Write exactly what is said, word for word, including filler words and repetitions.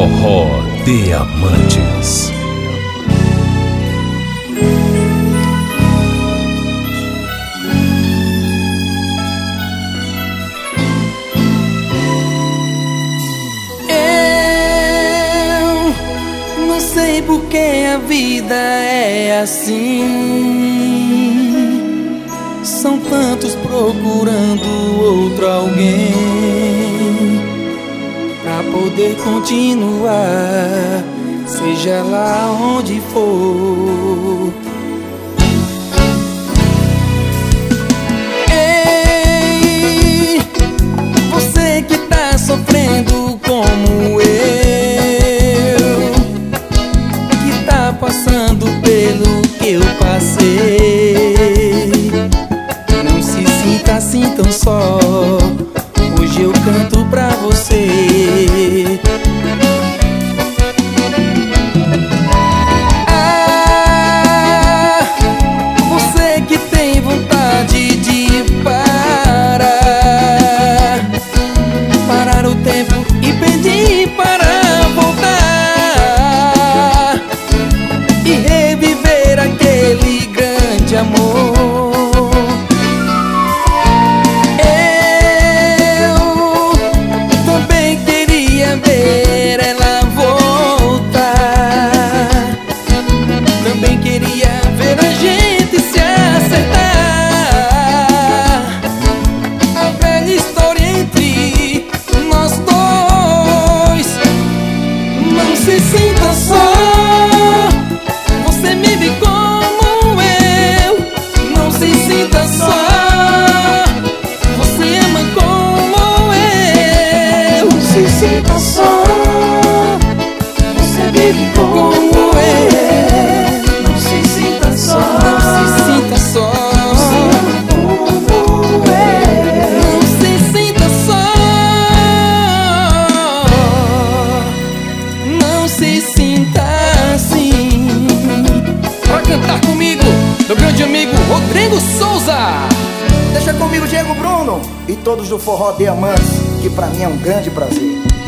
Forró Diamantes. Eu não sei porque a vida é assim. São tantos procurando outro alguém pra poder continuar, seja lá onde for. Ei, você que tá sofrendo como eu, que tá passando pelo que eu passei, não se sinta assim tão só. Hoje eu canto pra você. Ah, você que tem vontade de parar, parar o tempo e pedir para voltar e reviver aquele grande amor. Se sinta só, você me vê como eu. Não se sinta só, você ama como eu. Não se sinta só, você vive como eu. Não se sinta só, não se sinta só, você ama como eu. Não se sinta só, não se sinta assim. Pra cantar comigo, meu grande amigo Rodrigo Souza. Deixa comigo, Diego Bruno e todos do Forró Diamantes, que pra mim é um grande prazer.